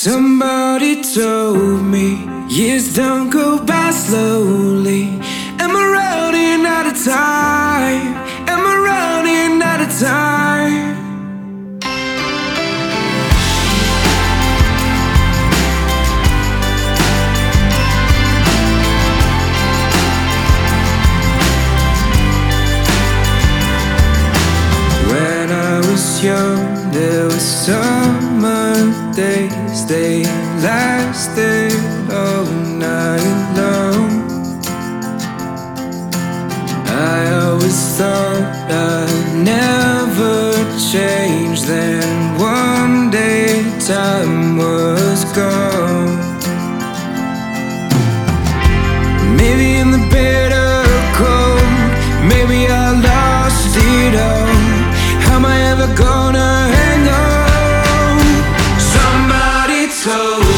Somebody told me years don't go by slowly. Am I running out of time? Am I running out of time? When I was young, there were summer days, they lasted all night long. I always thought I'd never change, then one day time was gone. Maybe in the bitter cold, maybe I lost it all. How am I ever gonna hang on? Somebody told